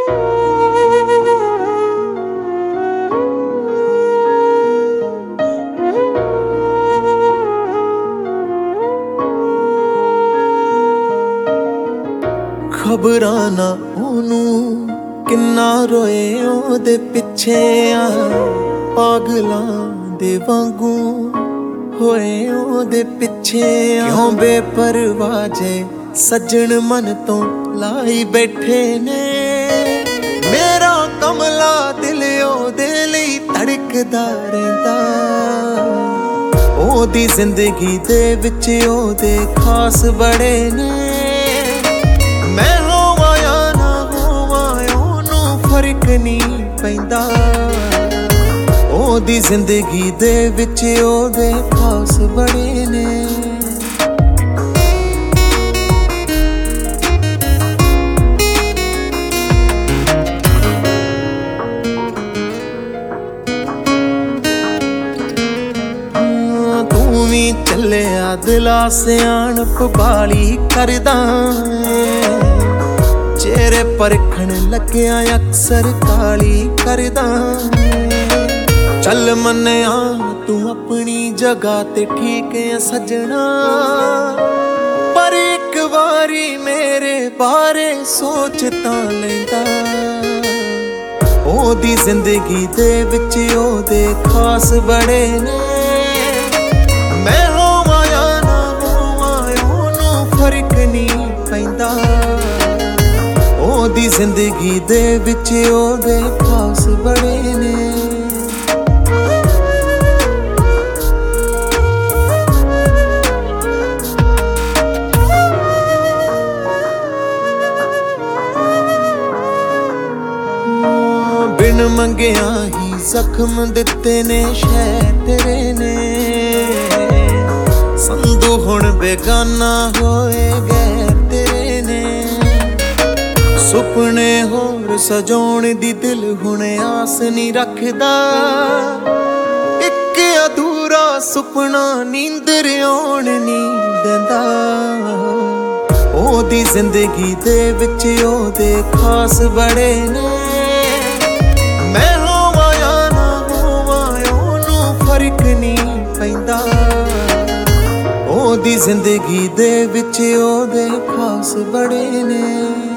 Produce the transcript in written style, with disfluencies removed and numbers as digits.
खबरां ना ओनू किन्ना रोए ओदे पिछे आ, पागलां दे वांगू होए ओदे पिछे आ। क्यों बेपरवाह जे सज्जन मन तो लाई बैठे ने, मेरा कमला दिल ओदे लई धड़कदा रहिंदा। ओदी जिंदगी दे विच ओदे खास बड़े ने, मैं होवां या ना होवां ओनू फर्क नहीं पैंदा। ओदी जिंदगी दे विच ओदे खास बड़े ने। तू भी चलिया दिला सियाणप बाली करदा, चेहरे परखण लग्या अक्सर काली करदा। चल मन्निया तू अपनी जगह ते ठीक है सजना, पर एक बारी मेरे बारे सोच तां लैंदा। ओदी जिंदगी दे विच ओदे खास बड़े ने, मैं होवां या ना होवां ओनू फर्क नहीं पैंदा। ओदी जिंदगी दे विच ओदे खास बड़े ने। बिन मंगिया ही जख्म दिते ने शह तेरे ने, संधू हुण बेगाना होए गए तेरे ने। सुपने होर सजाउण दी दिल हुण आस नहीं रखदा, एक अधूरा सुपना नींदर आउण नहीं देंदा। ओदी जिंदगी दे विच ओदे खास बड़े ने, मैं होवां या ना होवां ओनू फर्क नहीं पैंदा। ओदी जिंदगी दे विच ओदे खास बड़े ने।